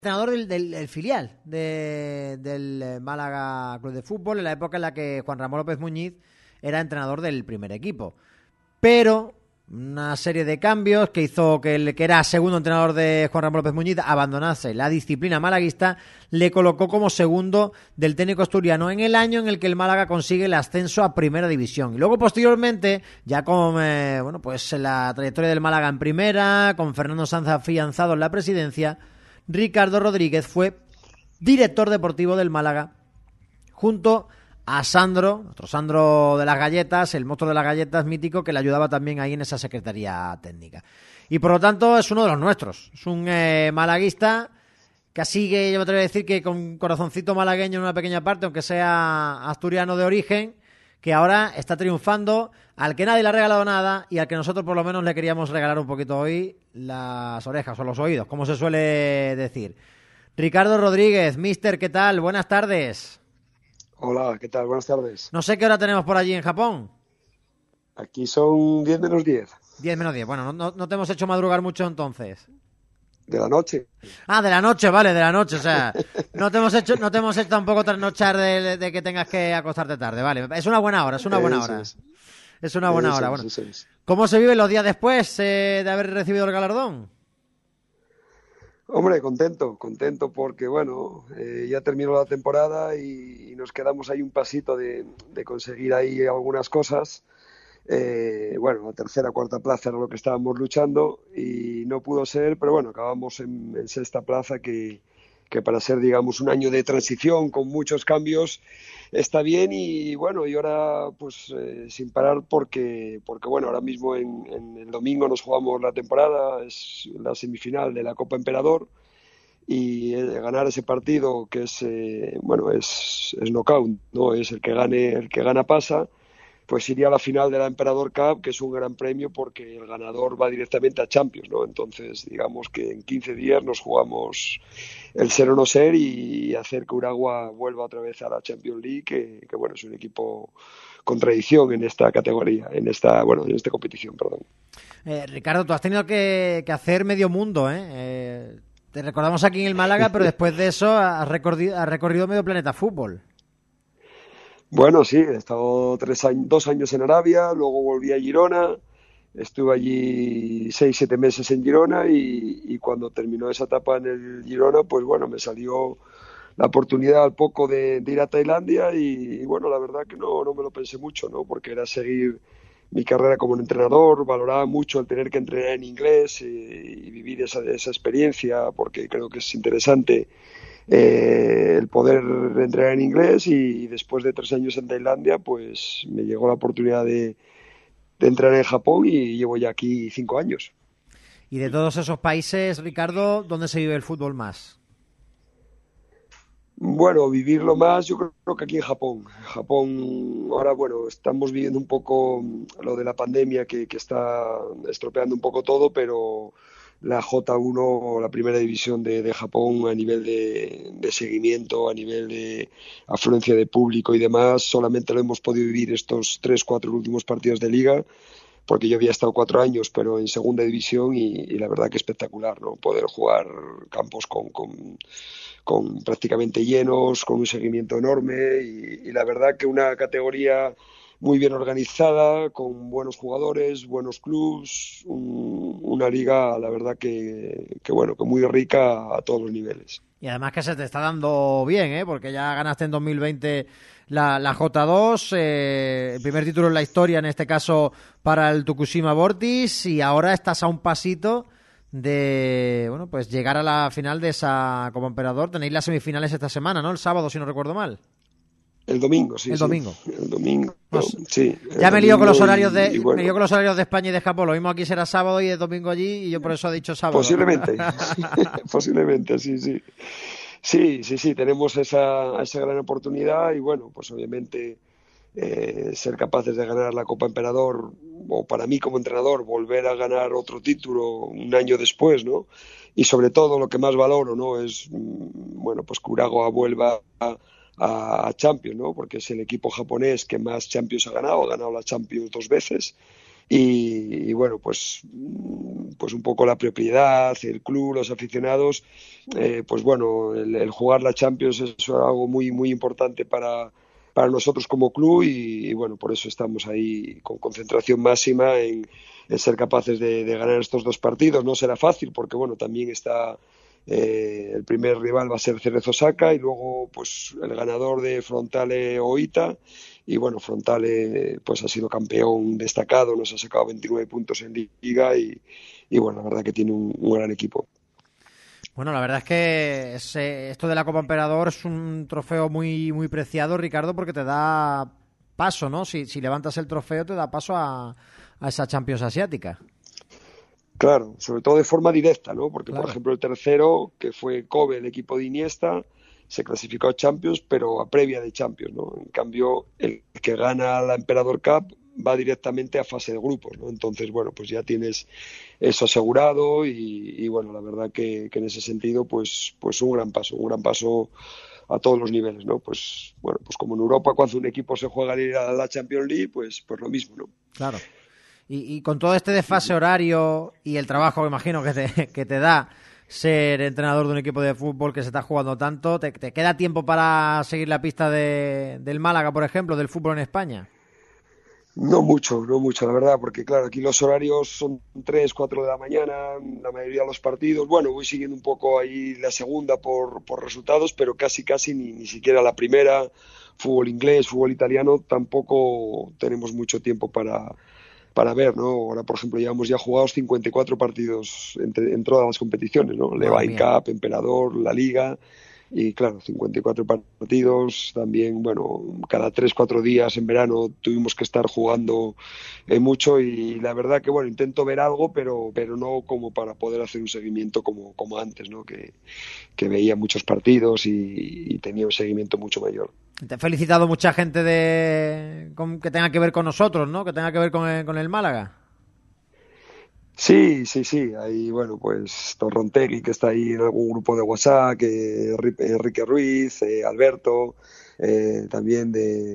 Entrenador del filial del Málaga Club de Fútbol en la época en la que Juan Ramón López Muñiz era entrenador del primer equipo. Pero una serie de cambios que hizo que el que era segundo entrenador de Juan Ramón López Muñiz abandonase la disciplina malaguista, le colocó como segundo del técnico asturiano en el año en el que el Málaga consigue el ascenso a Primera División. Y luego posteriormente, ya con pues la trayectoria del Málaga en Primera, con Fernando Sanz afianzado en la presidencia, Ricardo Rodríguez fue director deportivo del Málaga junto a Sandro, otro Sandro de las galletas, el monstruo de las galletas mítico, que le ayudaba también ahí en esa secretaría técnica. Y por lo tanto es uno de los nuestros. Es un malaguista que sigue, yo me atrevo a decir que con corazoncito malagueño en una pequeña parte, aunque sea asturiano de origen, que ahora está triunfando, al que nadie le ha regalado nada y al que nosotros por lo menos le queríamos regalar un poquito hoy las orejas o los oídos, como se suele decir. Ricardo Rodríguez, mister, ¿qué tal? Buenas tardes. Hola, ¿qué tal? Buenas tardes. No sé qué hora tenemos por allí en Japón. Aquí son 10 menos 10. 10 menos 10. Bueno, no te hemos hecho madrugar mucho entonces. De la noche. Ah, de la noche, vale, de la noche. O sea, no te hemos hecho tampoco trasnochar de que tengas que acostarte tarde, vale. Es una buena hora, es una buena hora. Es una buena hora. Bueno, ¿cómo se viven los días después de haber recibido el galardón? Hombre, contento porque, bueno, ya terminó la temporada y nos quedamos ahí un pasito de conseguir ahí algunas cosas. Bueno, la tercera, cuarta plaza era lo que estábamos luchando y no pudo ser, pero bueno, acabamos en sexta plaza que para ser, digamos, un año de transición con muchos cambios está bien y bueno, y ahora pues sin parar porque bueno, ahora mismo en el domingo nos jugamos la temporada, es la semifinal de la Copa Emperador y ganar ese partido que es bueno, es knockout, ¿no? Es el que gana pasa, pues iría a la final de la Emperador Cup, que es un gran premio porque el ganador va directamente a Champions, ¿no? Entonces, digamos que en 15 días nos jugamos el ser o no ser y hacer que Uragua vuelva otra vez a la Champions League, que bueno, es un equipo con tradición en esta categoría, en esta competición, perdón. Ricardo, tú has tenido que hacer medio mundo, ¿eh? Te recordamos aquí en el Málaga, pero después de eso has recorrido medio planeta fútbol. Bueno, sí, he estado 2 años en Arabia, luego volví a Girona, estuve allí 6, 7 meses en Girona y cuando terminó esa etapa en el Girona, pues bueno, me salió la oportunidad al poco de ir a Tailandia y bueno, la verdad que no me lo pensé mucho, ¿no? Porque era seguir mi carrera como entrenador, valoraba mucho el tener que entrenar en inglés y vivir esa experiencia porque creo que es interesante el poder entrenar en inglés y después de 3 años en Tailandia pues me llegó la oportunidad de entrenar en Japón y llevo ya aquí 5 años. Y de todos esos países, Ricardo, ¿dónde se vive el fútbol más? Bueno, vivirlo más, yo creo que aquí en Japón. Japón, ahora, bueno, estamos viviendo un poco lo de la pandemia que está estropeando un poco todo, pero la J1, la primera división de Japón, a nivel de seguimiento, a nivel de afluencia de público y demás, solamente lo hemos podido vivir estos 3, 4 últimos partidos de liga, porque yo había estado 4 años, pero en segunda división y la verdad que espectacular, ¿no? Poder jugar campos con prácticamente llenos, con un seguimiento enorme y la verdad que una categoría muy bien organizada, con buenos jugadores, buenos clubs, una liga, la verdad que bueno, que muy rica a todos los niveles. Y además que se te está dando bien, ¿eh? Porque ya ganaste en 2020 la J2, el primer título en la historia, en este caso para el Tokushima Vortis, y ahora estás a un pasito de bueno, pues llegar a la final de esa Copa Emperador. Tenéis las semifinales esta semana, ¿no? El sábado, si no recuerdo mal. El domingo, sí. El domingo. El domingo, pues, sí. Ya me lío con los horarios bueno, me lío con los horarios de España y de Japón. Lo mismo aquí será sábado y el domingo allí, y yo por eso he dicho sábado. Posiblemente, posiblemente, sí. Sí, tenemos esa gran oportunidad y bueno, pues obviamente ser capaces de ganar la Copa Emperador o para mí como entrenador volver a ganar otro título un año después, ¿no? Y sobre todo lo que más valoro, ¿no? Es, bueno, pues que Urawa vuelva a Champions, ¿no? Porque es el equipo japonés que más Champions ha ganado la Champions 2 veces y bueno, pues un poco la propiedad, el club, los aficionados, pues bueno, el jugar la Champions es algo muy, muy importante para nosotros como club y bueno, por eso estamos ahí con concentración máxima en ser capaces de ganar estos dos partidos. No será fácil porque bueno, también está el primer rival va a ser Cerezo Osaka y luego pues el ganador de Frontale Oita y bueno, Frontale pues ha sido campeón destacado, nos ha sacado 29 puntos en Liga y bueno, la verdad que tiene un gran equipo. Bueno, la verdad es que esto de la Copa Emperador es un trofeo muy, muy preciado, Ricardo, porque te da paso, ¿no? Si levantas el trofeo te da paso a esa Champions asiática. Claro, sobre todo de forma directa, ¿no? Porque, por Claro. ejemplo, el tercero, que fue Kobe, el equipo de Iniesta, se clasificó a Champions, pero a previa de Champions, ¿no? En cambio, el que gana la Emperador Cup va directamente a fase de grupos, ¿no? Entonces, bueno, pues ya tienes eso asegurado y bueno, la verdad que en ese sentido, pues un gran paso a todos los niveles, ¿no? Pues bueno, pues como en Europa cuando un equipo se juega a ir a la Champions League, pues lo mismo, ¿no? Claro. Y con todo este desfase horario y el trabajo que imagino que te da ser entrenador de un equipo de fútbol que se está jugando tanto, ¿te queda tiempo para seguir la pista del Málaga, por ejemplo, del fútbol en España? No mucho, no mucho, la verdad, porque claro, aquí los horarios son 3, 4 de la mañana, la mayoría de los partidos. Bueno, voy siguiendo un poco ahí la segunda por resultados, pero casi ni siquiera la primera. Fútbol inglés, fútbol italiano, tampoco tenemos mucho tiempo para ver, ¿no? Ahora, por ejemplo, llevamos ya jugados 54 partidos en todas las competiciones, ¿no? Madre Levain mía. Cup, Emperador, la Liga. Y claro, 54 partidos, también, bueno, cada 3 4 días en verano tuvimos que estar jugando mucho y la verdad que, bueno, intento ver algo, pero no como para poder hacer un seguimiento como antes, ¿no? Que veía muchos partidos y tenía un seguimiento mucho mayor. Te he felicitado mucha gente que tenga que ver con nosotros, ¿no? Que tenga que ver con el Málaga. Sí, sí, sí. Ahí, bueno, pues Torrontegui, que está ahí en algún grupo de WhatsApp, que Enrique Ruiz, Alberto, también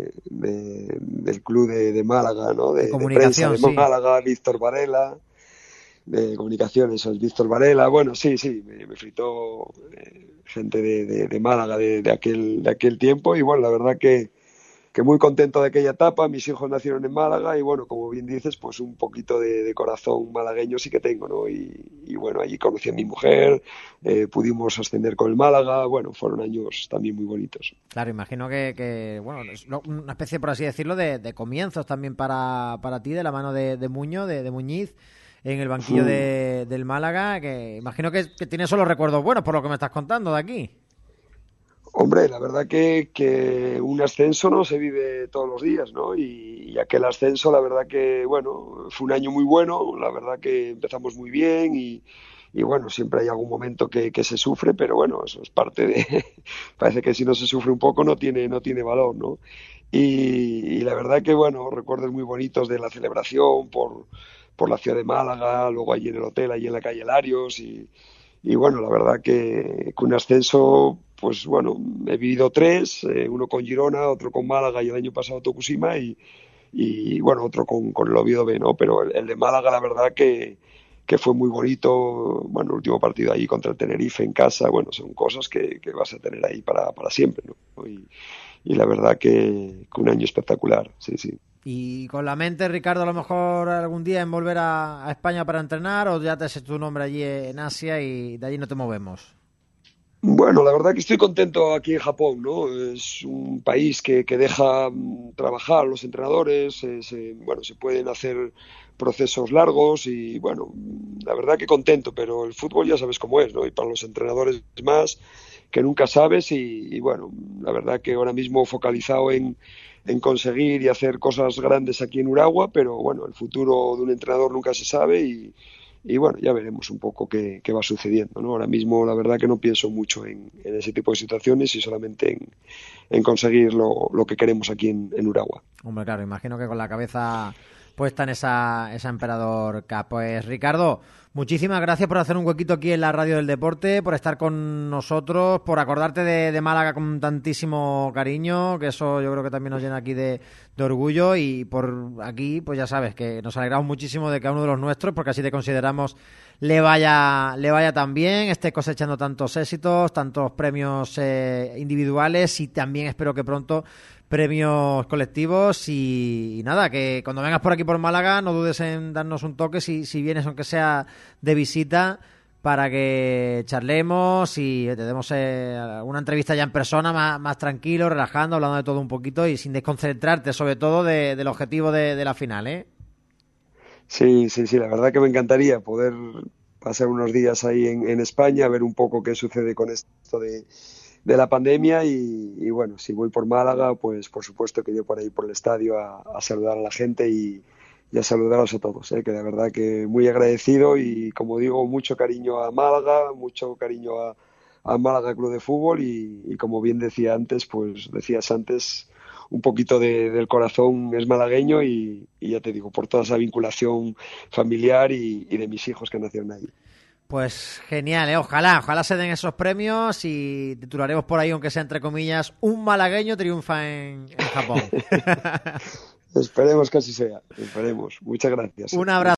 del club de Málaga, ¿no? De De prensa comunicación, de sí. Málaga, Víctor Varela, de comunicaciones, eso es Víctor Varela. Bueno, sí, sí, me fritó gente de Málaga de aquel tiempo y bueno, la verdad que muy contento de aquella etapa, mis hijos nacieron en Málaga y bueno, como bien dices, pues un poquito de corazón malagueño sí que tengo, ¿no? Y bueno, allí conocí a mi mujer, pudimos ascender con el Málaga, bueno, fueron años también muy bonitos. Claro, imagino bueno, es una especie, por así decirlo, de comienzos también para ti, de la mano de Muñoz, de Muñiz, en el banquillo Mm. del Málaga, que imagino que tienes solo recuerdos buenos por lo que me estás contando de aquí. Hombre, la verdad que un ascenso no se vive todos los días, ¿no? Y aquel ascenso, la verdad que, bueno, fue un año muy bueno, la verdad que empezamos muy bien y bueno, siempre hay algún momento que se sufre, pero bueno, eso es parte de... Parece que si no se sufre un poco no tiene valor, ¿no? Y la verdad que, bueno, recuerdos muy bonitos de la celebración por la ciudad de Málaga, luego allí en el hotel, allí en la calle Larios y bueno, la verdad que un ascenso, pues bueno, he vivido tres, uno con Girona, otro con Málaga y el año pasado Tokushima y bueno, otro con el Oviedo B, ¿no? Pero el de Málaga, la verdad que fue muy bonito, bueno, el último partido ahí contra el Tenerife en casa, bueno, son cosas que vas a tener ahí para siempre, ¿no? Y la verdad que un año espectacular, sí, sí. Y con la mente, Ricardo, a lo mejor algún día en volver a España para entrenar, o ya te haces tu nombre allí en Asia y de allí no te movemos. Bueno, la verdad que estoy contento aquí en Japón, ¿no? Es un país que deja trabajar a los entrenadores, bueno, se pueden hacer procesos largos y bueno, la verdad que contento, pero el fútbol ya sabes cómo es, ¿no? Y para los entrenadores más que nunca sabes y bueno, la verdad que ahora mismo focalizado en conseguir y hacer cosas grandes aquí en Uragua, pero bueno, el futuro de un entrenador nunca se sabe y bueno, ya veremos un poco qué va sucediendo, ¿no? Ahora mismo la verdad que no pienso mucho en ese tipo de situaciones y solamente en conseguir lo que queremos aquí en Uragua. Hombre, claro, imagino que con la cabeza puesta en esa Emperador Cup. Pues Ricardo, Muchísimas gracias por hacer un huequito aquí en la Radio del Deporte, por estar con nosotros, por acordarte de Málaga con tantísimo cariño, que eso yo creo que también nos llena aquí de orgullo, y por aquí, pues ya sabes, que nos alegramos muchísimo de que a uno de los nuestros, porque así te consideramos, le vaya tan bien, esté cosechando tantos éxitos, tantos premios individuales, y también espero que pronto premios colectivos. Y nada, que cuando vengas por aquí por Málaga no dudes en darnos un toque si vienes, aunque sea de visita, para que charlemos y te demos una entrevista ya en persona, más tranquilo, relajando, hablando de todo un poquito y sin desconcentrarte sobre todo del objetivo de la final, ¿eh? Sí, la verdad que me encantaría poder pasar unos días ahí en España, ver un poco qué sucede con esto de la pandemia y bueno, si voy por Málaga, pues por supuesto que iré por ahí por el estadio a saludar a la gente y a saludaros a todos, que de verdad que muy agradecido y como digo, mucho cariño a Málaga, mucho cariño a Málaga Club de Fútbol y como bien decías antes, un poquito del corazón es malagueño y ya te digo, por toda esa vinculación familiar y de mis hijos que nacieron ahí. Pues genial, ¿eh? Ojalá se den esos premios y titularemos por ahí, aunque sea entre comillas, un malagueño triunfa en Japón. Esperemos que así sea, esperemos. Muchas gracias. Un abrazo.